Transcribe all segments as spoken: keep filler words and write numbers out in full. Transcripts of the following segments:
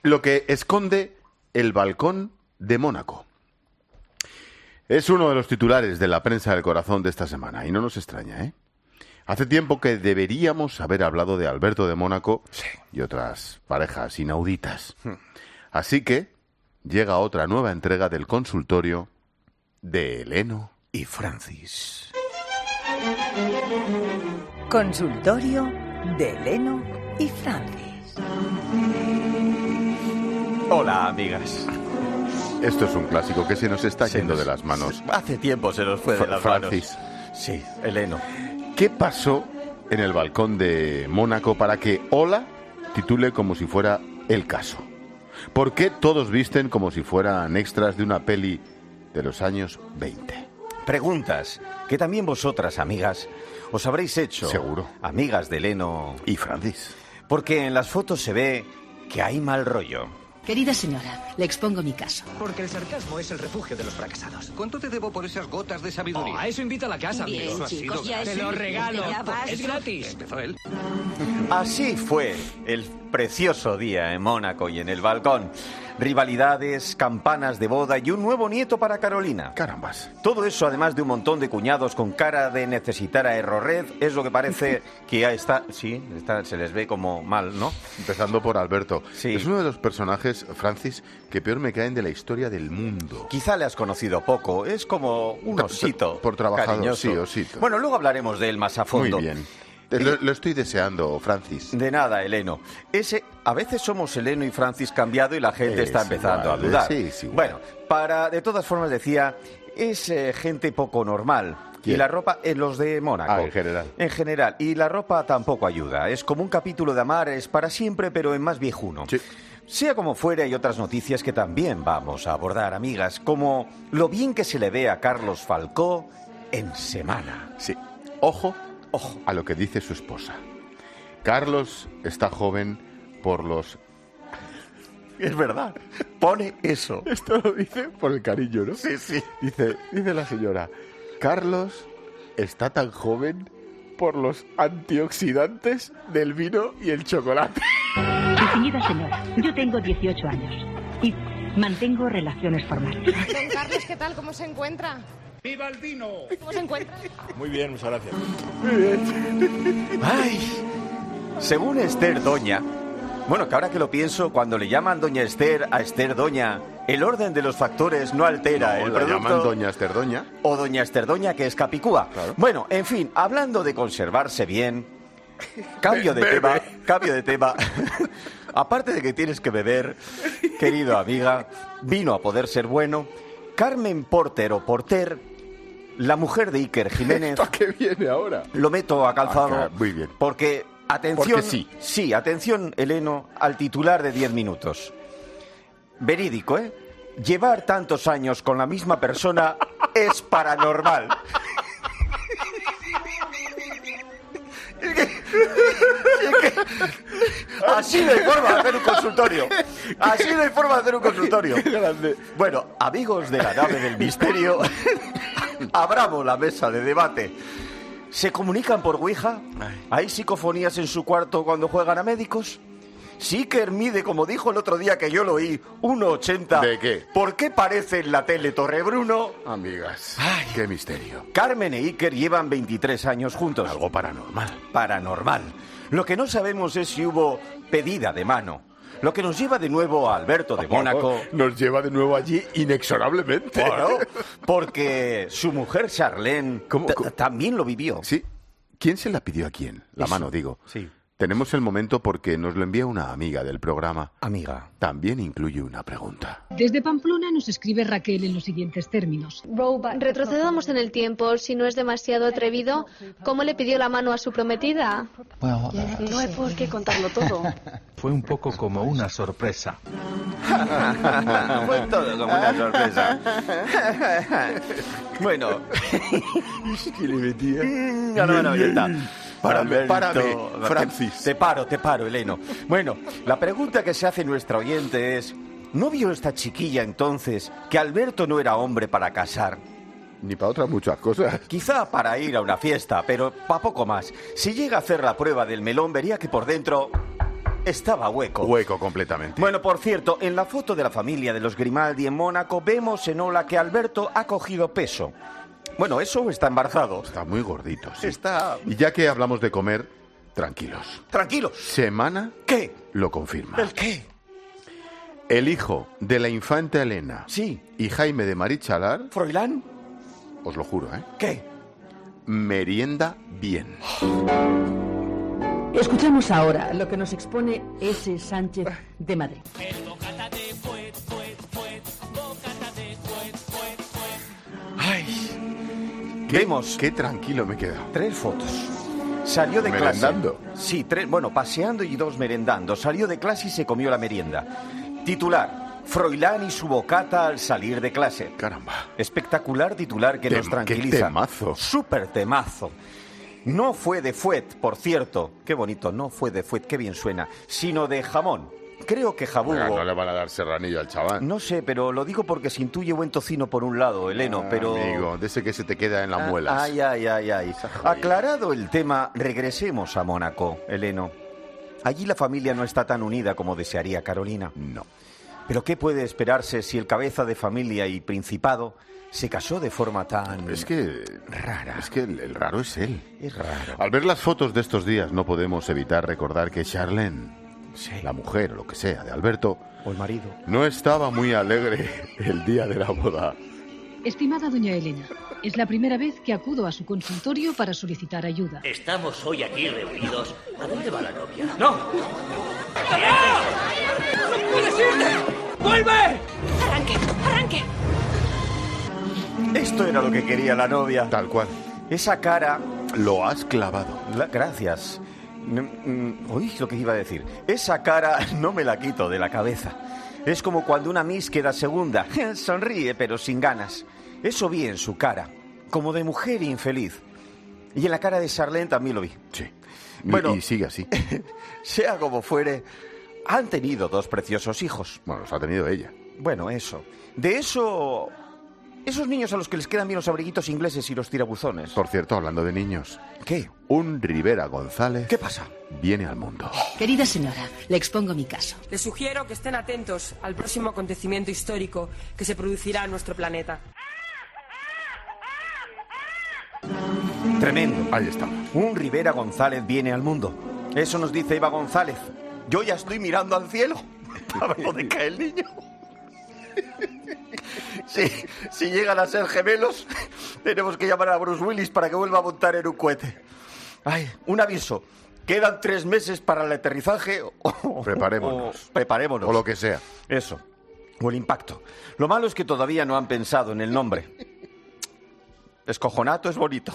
Lo que esconde el balcón de Mónaco. Es uno de los titulares de la prensa del corazón de esta semana, y no nos extraña, ¿eh? Hace tiempo que deberíamos haber hablado de Alberto de Mónaco sí. y otras parejas inauditas. Hmm. Así que llega otra nueva entrega del consultorio de Eleno y Francis. Consultorio de Eleno y Francis. Hola, amigas. Esto es un clásico que se nos está se yendo nos, de las manos. Hace tiempo se nos fue de las Francis. manos. Sí, Eleno. ¿Qué pasó en el balcón de Mónaco para que Hola titule como si fuera el caso? ¿Por qué todos visten como si fueran extras de una peli de los años veinte? Preguntas que también vosotras, amigas, os habréis hecho. Seguro. Amigas de Eleno y Francis. Porque en las fotos se ve que hay mal rollo. Querida señora, le expongo mi caso. Porque el sarcasmo es el refugio de los fracasados. ¿Cuánto te debo por esas gotas de sabiduría? Oh, a eso invita a la casa, Bien, amigo. chicos, ya Te es lo un- regalo. ya basta. Es gratis. Empezó él. Así fue el precioso día en Mónaco y en el balcón. Rivalidades, campanas de boda y un nuevo nieto para Carolina. Carambas. Todo eso, además de un montón de cuñados con cara de necesitar a Errored, es lo que parece que ya está... Sí, está, se les ve como mal, ¿no? Empezando por Alberto. Sí. Es uno de los personajes, Francis, que peor me caen de la historia del mundo. Quizá le has conocido poco, es como un osito. Por trabajador, cariñoso. sí, osito. Bueno, luego hablaremos de él más a fondo. Muy bien. Lo, lo estoy deseando, Francis. De nada, Eleno. Ese, a veces somos Eleno y Francis cambiado y la gente Es está empezando igual, a dudar. sí, sí, igual. Bueno, para, de todas formas decía, es eh, gente poco normal. ¿Quién? Y la ropa, eh, los de Mónaco. Ah, en general. En general. Y la ropa tampoco ayuda. Es como un capítulo de Amar, es para siempre, pero en más viejuno. Sí. Sea como fuera, hay otras noticias que también vamos a abordar, amigas, como lo bien que se le ve a Carlos Falcó en Semana. Sí. Ojo, Ojo. a lo que dice su esposa. Carlos está joven por los... Es verdad. Pone eso. Esto lo dice por el cariño, ¿no? Sí, sí. Dice, dice la señora, Carlos está tan joven por los antioxidantes del vino y el chocolate. Distinguida señora, yo tengo dieciocho años y mantengo relaciones formales. Don Carlos, ¿qué tal? ¿Cómo se encuentra? ¡Viva el vino! ¿Cómo se encuentra? Muy bien, muchas gracias. Ay, según Esther Doña, bueno, que ahora que lo pienso, cuando le llaman Doña Esther a Esther Doña, el orden de los factores no altera No, el la producto. llaman Doña Esther Doña. O Doña Esther Doña, que es Capicúa. Claro. Bueno, en fin, hablando de conservarse bien, cambio de Bebe. tema, cambio de tema. Aparte de que tienes que beber, querido amiga, vino a poder ser bueno, Carmen Porter o Porter, la mujer de Iker Jiménez, ¿Esto a qué viene ahora? lo meto a calzado. Ah, muy bien. Porque, atención, Porque sí. Sí, atención, Eleno, al titular de diez minutos. Verídico, ¿eh? Llevar tantos años con la misma persona es paranormal. Es que- es que- Así no hay forma de hacer un consultorio. Así no hay forma de hacer un consultorio. Bueno, amigos de la nave del misterio, abramos la mesa de debate. ¿Se comunican por Ouija? ¿Hay psicofonías en su cuarto cuando juegan a médicos? Sí que mide, como dijo el otro día que yo lo oí, uno ochenta. ¿De qué? ¿Por qué parece en la tele Torrebruno? Amigas, Ay. qué misterio. Carmen e Iker llevan veintitrés años juntos. Algo paranormal. Paranormal. Lo que no sabemos es si hubo pedida de mano. Lo que nos lleva de nuevo a Alberto de Mónaco. Nos lleva de nuevo allí inexorablemente. Claro, porque su mujer Charlene ¿Cómo, t- cómo? también lo vivió. Sí. ¿Quién se la pidió a quién? La Eso. mano, digo. Sí. Tenemos el momento porque nos lo envía una amiga del programa. Amiga. También incluye una pregunta. Desde Pamplona nos escribe Raquel en los siguientes términos. Retrocedamos en el tiempo. Si no es demasiado atrevido, ¿cómo le pidió la mano a su prometida? No hay por qué contarlo todo. Fue un poco como una sorpresa. Fue todo como una sorpresa. Bueno. ¿Qué le metía? No, no, no, ya está. Párame, Alberto, párame, te- Francis. Te, paro, te paro, Eleno. Bueno, la pregunta que se hace nuestra oyente es, ¿no vio esta chiquilla entonces que Alberto no era hombre para casar? Ni para otras muchas cosas. Quizá para ir a una fiesta, pero para poco más. Si llega a hacer la prueba del melón, vería que por dentro estaba hueco. Hueco completamente. Bueno, por cierto, en la foto de la familia de los Grimaldi en Mónaco vemos en Ola que Alberto ha cogido peso. Bueno, eso está embarazado. Está muy gordito, sí. Está... Y ya que hablamos de comer, tranquilos. Tranquilos. Semana ¿Qué? Lo confirma. ¿El qué? El hijo de la infanta Elena Sí. y Jaime de Marichalar, ¿Froilán? os lo juro, ¿eh? ¿Qué? Merienda bien. Escuchamos ahora lo que nos expone S. Sánchez de Madrid. Ay. ¿Qué, Vemos qué tranquilo me he quedado. tres fotos. Salió de ¿Merendando? clase. Sí, tres, bueno, paseando y dos merendando. Salió de clase y se comió la merienda. Titular: Froilán y su bocata al salir de clase. Caramba. Espectacular titular que Tem- nos tranquiliza. qué temazo. Súper temazo. No fue de fuet, por cierto. Qué bonito, no fue de fuet, qué bien suena. Sino de jamón. Creo que jabugo... Oiga, no le van a dar serranillo al chaval. No sé, pero lo digo porque se intuye buen tocino por un lado, Eleno, Ah, pero... Amigo, de ese que se te queda en las muelas. Ay, ay, ay, ay. jodida. Aclarado el tema, regresemos a Mónaco, Eleno. Allí la familia no está tan unida como desearía Carolina. No. Pero ¿qué puede esperarse si el cabeza de familia y principado se casó de forma tan... Es que... rara? Es que el, el raro es él. Es raro. Al ver las fotos de estos días no podemos evitar recordar que Charlene, Sí. la mujer o lo que sea de Alberto, O el marido. no estaba muy alegre el día de la boda. Estimada doña Elena, es la primera vez que acudo a su consultorio para solicitar ayuda. Estamos hoy aquí reunidos. ¿A dónde va la novia? ¡No! ¡No puedes irte! ¡Vuelve! Arranque, arranque. Esto era lo que quería la novia. Tal cual. Esa cara... Lo has clavado. La- gracias. Mm, mm, Uy, lo que iba a decir. Esa cara no me la quito de la cabeza. Es como cuando una Miss queda segunda. Sonríe, pero sin ganas. Eso vi en su cara. Como de mujer infeliz. Y en la cara de Charlene también lo vi. Sí. Bueno. Y, y sigue así. Sea como fuere, han tenido dos preciosos hijos. Bueno, los ha tenido ella. Bueno, eso. De eso... Esos niños a los que les quedan bien los abriguitos ingleses y los tirabuzones. Por cierto, hablando de niños, ¿Qué? un Rivera González ¿Qué pasa? viene al mundo. Querida señora, le expongo mi caso. Les sugiero que estén atentos al próximo acontecimiento histórico que se producirá en nuestro planeta. Tremendo. Ahí estamos. Un Rivera González viene al mundo. Eso nos dice Eva González. Yo ya estoy mirando al cielo a ver dónde cae el niño. Si, si llegan a ser gemelos, tenemos que llamar a Bruce Willis para que vuelva a montar en un cohete. Ay, un aviso. Quedan tres meses para el aterrizaje. o- Preparémonos. o- preparémonos. O lo que sea. Eso. O el impacto. Lo malo es que todavía no han pensado en el nombre. Escojonato es bonito.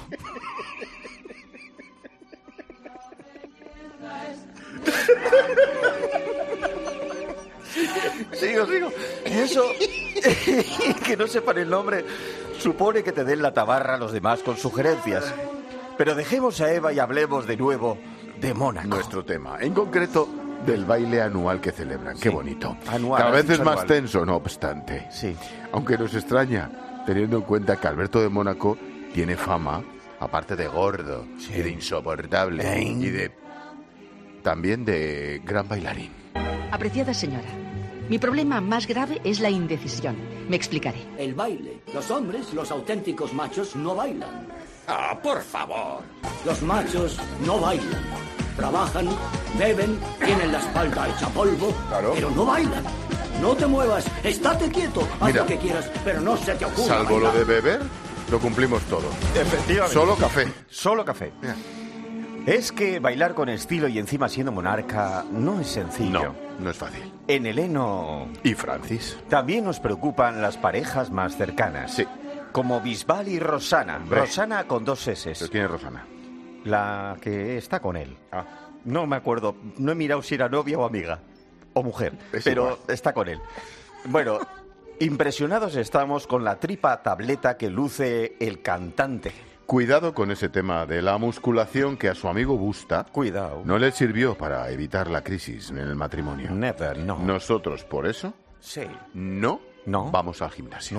Sigo, sigo. Y eso, que no sepan el nombre, supone que te den la tabarra a los demás con sugerencias. Pero dejemos a Eva y hablemos de nuevo de Mónaco. Nuestro tema, en concreto, del baile anual que celebran. Qué bonito. Anual, Cada has vez es dicho más anual. tenso, no obstante. Sí. Aunque nos extraña, teniendo en cuenta que Alberto de Mónaco tiene fama, aparte de gordo y de insoportable, Eh. y de... también de gran bailarín. Apreciada señora, mi problema más grave es la indecisión. Me explicaré. El baile. Los hombres, los auténticos machos, no bailan. Ah, por favor. Los machos no bailan. Trabajan, beben, tienen la espalda hecha polvo, Claro. pero no bailan. No te muevas, estate quieto, haz Mira, lo que quieras, pero no se te ocurra Salvo lo bailar. de beber, lo cumplimos todo. Efectivamente. Solo café. Solo café. Mira. Es que bailar con estilo y encima siendo monarca no es sencillo. No, no es fácil. En el heno ¿Y Francis? también nos preocupan las parejas más cercanas. Sí. Como Bisbal y Rosana. Hombre. Rosana con dos ¿Pero S. quién es Rosana? La que está con él. Ah. No me acuerdo. No he mirado si era novia o amiga. O mujer. Es pero igual. está con él. Bueno, impresionados estamos con la tripa tableta que luce el cantante. Cuidado con ese tema de la musculación que a su amigo Busta Cuidado. no le sirvió para evitar la crisis en el matrimonio. Never, no. Nosotros, por eso, Sí. no, No. vamos al gimnasio. Nunca.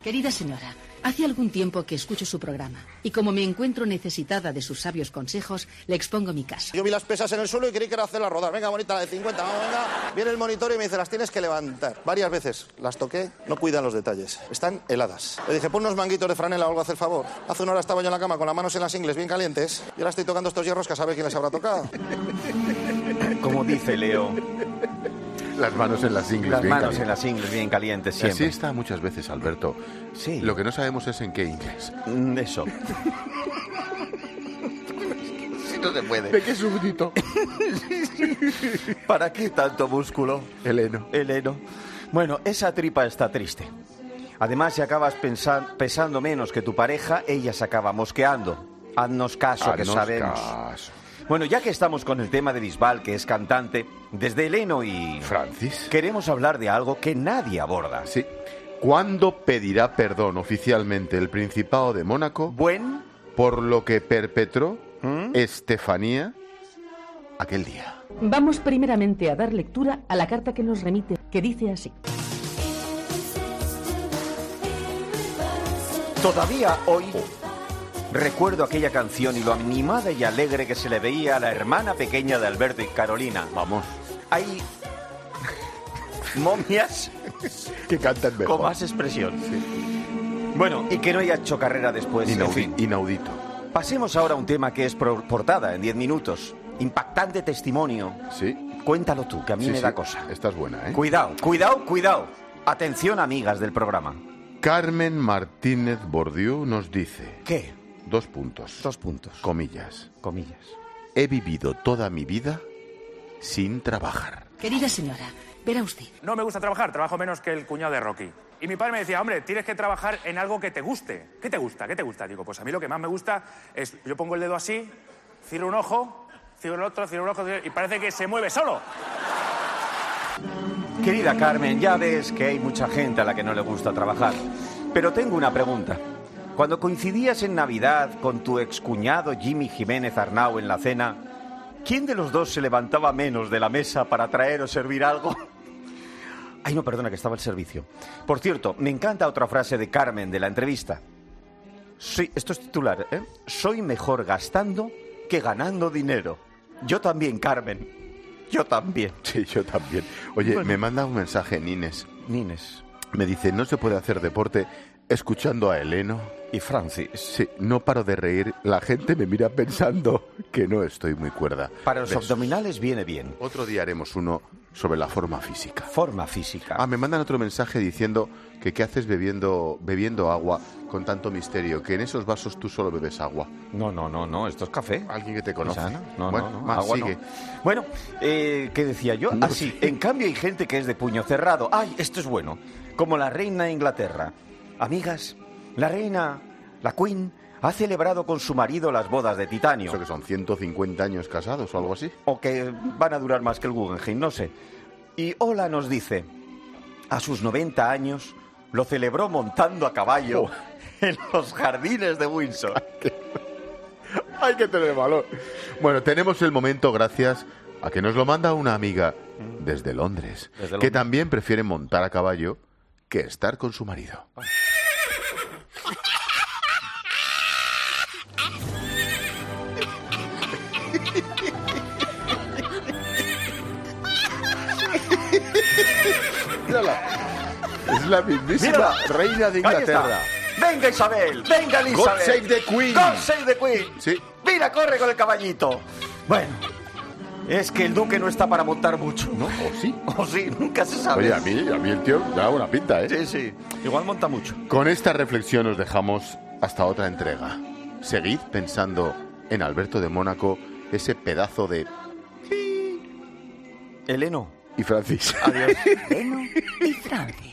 Querida señora, hace algún tiempo que escucho su programa y como me encuentro necesitada de sus sabios consejos, le expongo mi caso. Yo vi las pesas en el suelo y creí que era hacerlas rodar. Venga, bonita, la de cincuenta, vamos, venga. Viene el monitor y me dice, las tienes que levantar. Varias veces las toqué, no cuidan los detalles. Están heladas. Le dije, pon unos manguitos de franela o algo, haz el favor. Hace una hora estaba yo en la cama con las manos en las ingles bien calientes y ahora estoy tocando estos hierros que a saber quién les habrá tocado. Como dice Leo... Las manos en las ingles Las bien manos calientes. en las ingles bien calientes siempre. Así está muchas veces, Alberto. Sí. Lo que no sabemos es en qué inglés. Mm, Eso. Si no se puede. ¿De qué súbdito? ¿Para qué tanto músculo? El heno. El heno. Bueno, esa tripa está triste. Además, si acabas pensa- pesando menos que tu pareja, ella se acaba mosqueando. Haznos caso, que Haznos sabemos. caso. Bueno, ya que estamos con el tema de Bisbal, que es cantante, desde Heleno y... Francis. Queremos hablar de algo que nadie aborda. Sí. ¿Cuándo pedirá perdón oficialmente el Principado de Mónaco Buen... por lo que perpetró ¿Mm? Estefanía aquel día? Vamos primeramente a dar lectura a la carta que nos remite, que dice así. Todavía hoy recuerdo aquella canción y lo animada y alegre que se le veía a la hermana pequeña de Alberto y Carolina. Vamos. Hay momias que cantan mejor. con más expresión. Sí. Bueno, y que no haya hecho carrera después. Inaudi- en fin. Inaudito. Pasemos ahora a un tema que es pro- portada en diez minutos. Impactante testimonio. Sí. Cuéntalo tú, que a mí Sí, me sí. da cosa. Esta es buena, ¿eh? Cuidado, cuidado, cuidado. Atención, amigas del programa. Carmen Martínez Bordiú nos dice... ¿Qué? Dos puntos. Dos puntos. Comillas. Comillas. He vivido toda mi vida sin trabajar. Querida señora, verá usted. No me gusta trabajar, trabajo menos que el cuñado de Rocky. Y mi padre me decía, hombre, tienes que trabajar en algo que te guste. ¿Qué te gusta? ¿Qué te gusta? Digo, pues a mí lo que más me gusta es, yo pongo el dedo así, cierro un ojo, cierro el otro, cierro un ojo, cierro- y parece que se mueve solo. Querida Carmen, ya ves que hay mucha gente a la que no le gusta trabajar. Pero tengo una pregunta. Cuando coincidías en Navidad con tu excuñado Jimmy Jiménez Arnau en la cena, ¿quién de los dos se levantaba menos de la mesa para traer o servir algo? Ay, no, perdona, que estaba el servicio. Por cierto, me encanta otra frase de Carmen de la entrevista. Sí, esto es titular, ¿eh? Soy mejor gastando que ganando dinero. Yo también, Carmen. Yo también. Sí, yo también. Oye, Bueno. me manda un mensaje Nines. Nines. Me dice, no se puede hacer deporte escuchando a Heleno. Y Francis. Sí, no paro de reír. La gente me mira pensando que no estoy muy cuerda. Para los Besos. abdominales viene bien. Otro día haremos uno sobre la forma física. Forma física. Ah, me mandan otro mensaje diciendo que qué haces bebiendo, bebiendo agua con tanto misterio, que en esos vasos tú solo bebes agua. No, no, no, no, esto es café. Alguien que te conoce. Esa, ¿no? No, bueno, no, no, más, agua sigue. no. Bueno, eh, ¿qué decía yo? No Ah, sí, sé. en cambio hay gente que es de puño cerrado. Ay, esto es bueno. Como la reina de Inglaterra. Amigas, la reina, la Queen, ha celebrado con su marido las bodas de titanio. Eso que son ciento cincuenta años casados o algo así. O que van a durar más que el Guggenheim, no sé. Y Ola nos dice, a sus noventa años lo celebró montando a caballo Oh. en los jardines de Windsor. Hay que tener valor. Bueno, tenemos el momento gracias a que nos lo manda una amiga desde Londres, Desde que Londres. también prefiere montar a caballo que estar con su marido. Mírala. Es la mismísima Mírala. reina de Ahí está. Inglaterra. Venga Isabel, venga Elizabeth. God save the Queen. God save the Queen. Sí. Mira, corre con el caballito. Bueno, es que el duque no está para montar mucho. ¿No? ¿O sí? O sí, nunca se sabe. Oye, a mí, a mí el tío da una pinta, ¿eh? Sí, sí. Igual monta mucho. Con esta reflexión nos dejamos hasta otra entrega. Seguid pensando en Alberto de Mónaco, ese pedazo de... Heleno. Y Francis. Adiós. Heleno y Francis.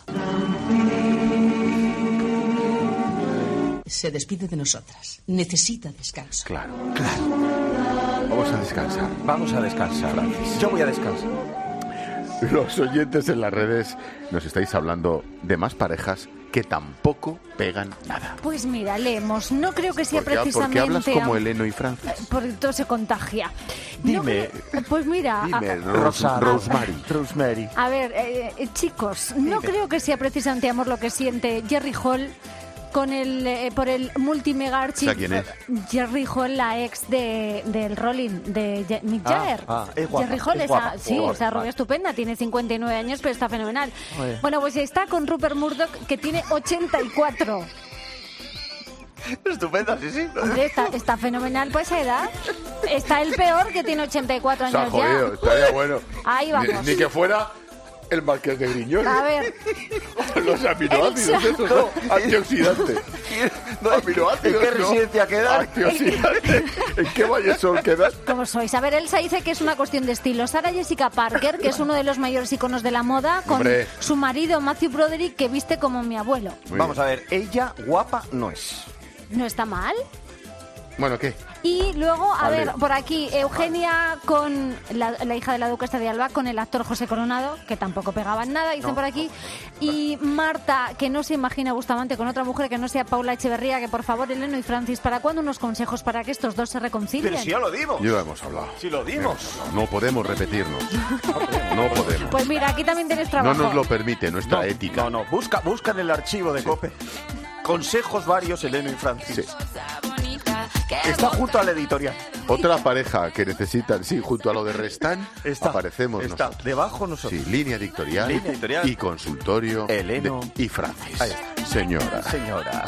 Se despide de nosotras. Necesita descanso. Claro. Claro. Vamos a descansar. Vamos a descansar. Francis. Yo voy a descansar. los oyentes en las redes nos estáis hablando de más parejas que tampoco pegan nada. Pues mira, leemos. No creo que sea ¿Por qué, precisamente... ¿Por qué hablas como Eleno y Francis? Porque todo se contagia. Dime. No, pues mira... Dime, a, Rosa, Rosemary. Rosemary. A ver, eh, eh, chicos, no Dime. creo que sea precisamente amor lo que siente Jerry Hall con el eh, por el multimega-archi... ¿Sabes quién es? Jerry Hall, la ex de, del Rolling, de Je- Mick Jagger. Ah, ah, es guapa, Jerry Hall, es esa, guapa. sí, Oh, esa rubia vale. estupenda, tiene cincuenta y nueve años, pero está fenomenal. Oye. Bueno, pues está con Rupert Murdoch, que tiene ochenta y cuatro. Estupenda, sí, sí. Hombre, está, está fenomenal por esa edad. Está el peor, que tiene ochenta y cuatro Se ha años jodido, ya. estaría bueno. Ahí vamos. Ni, ni que fuera el Marqués de Griñón. A ver. Los aminoácidos, esos no. Antioxidantes. No, aminoácidos, ¿En qué no. residencia quedan? Antioxidantes. ¿En qué Valle Sol quedan? ¿Cómo sois? A ver, Elsa dice que es una cuestión de estilo. Sara Jessica Parker, que es uno de los mayores iconos de la moda, con Hombre. su marido Matthew Broderick, que viste como mi abuelo. Muy Vamos bien. a ver, ella guapa no es. ¿No está mal? Bueno, ¿qué? Y luego, a Vale. ver, por aquí, Eugenia con la, la hija de la duquesa de Alba, con el actor José Coronado, que tampoco pegaban nada, dicen No. por aquí. Y Marta, que no se imagina Bustamante con otra mujer que no sea Paula Echeverría, que por favor, Eleno y Francis, ¿para cuándo unos consejos para que estos dos se reconcilien? Pero si ya lo dimos. Ya lo hemos hablado. Si lo dimos. No podemos repetirnos. No podemos. Pues mira, aquí también tenéis No trabajo. nos lo permite nuestra No, ética. No, no, busca, busca en el archivo de COPE. Consejos varios, Eleno y Francis. Sí. Está junto al editorial. Otra pareja que necesitan, sí, junto a lo de Restán, Está, aparecemos está nosotros. debajo nosotros. Sí, línea editorial, Línea editorial. y consultorio Eleno de- y Francis. Ahí está. Señora. Señora.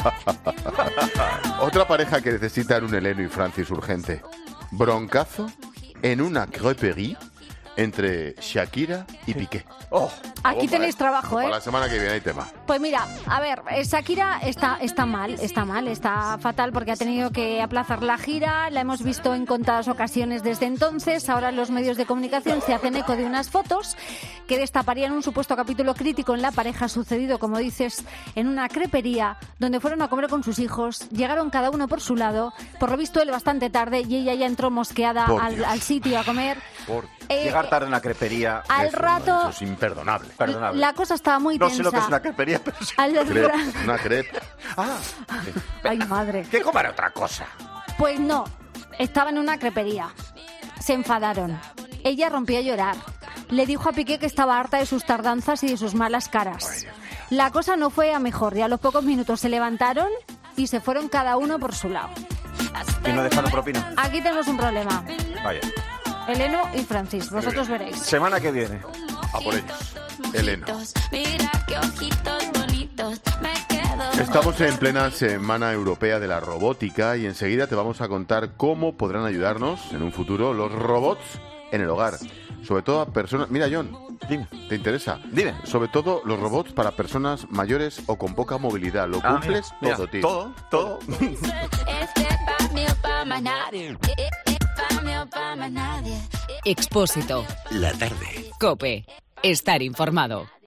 Otra pareja que necesitan un Eleno y Francis urgente. Broncazo en una creperie entre Shakira y Piqué. Oh, Aquí Opa, tenéis eh. trabajo, ¿eh? Para la semana que viene hay tema. Pues mira, a ver, eh, Shakira está, está mal, está mal, está fatal porque ha tenido que aplazar la gira, la hemos visto en contadas ocasiones desde entonces, ahora los medios de comunicación se hacen eco de unas fotos que destaparían un supuesto capítulo crítico en la pareja sucedido, como dices, en una crepería donde fueron a comer con sus hijos, llegaron cada uno por su lado, por lo visto él bastante tarde y ella ya entró mosqueada Por al, Dios. al sitio a comer. Por... Eh, Llegar tarde en la crepería. al eso, rato- Eso es imperdonable. Perdonable. La cosa estaba muy No tensa. sé lo que es una crepería, pero sí. Al Crepe, ra- una crepe. Ah, Ay, madre. que comer otra cosa. Pues no, estaba en una crepería. Se enfadaron. Ella rompió a llorar. Le dijo a Piqué que estaba harta de sus tardanzas y de sus malas caras. La cosa no fue a mejor y a los pocos minutos se levantaron y se fueron cada uno por su lado. Y no dejaron propina. Aquí tenemos un problema. Vaya. Eleno y Francis, vosotros veréis. Semana que viene. A por ellos. Eleno. Mira qué ojitos bonitos, me quedo. Estamos en plena Semana Europea de la Robótica y enseguida te vamos a contar cómo podrán ayudarnos en un futuro los robots en el hogar. Sobre todo a personas... Mira, John, Dime. ¿te interesa? Dime. Sobre todo los robots para personas mayores o con poca movilidad. ¿Lo Ah, cumples? mira, todo, tío. Todo, todo. Este pa' mí o pa' más nadie. Pa' mí o pa' más nadie. Expósito. La tarde. Cope. Estar informado.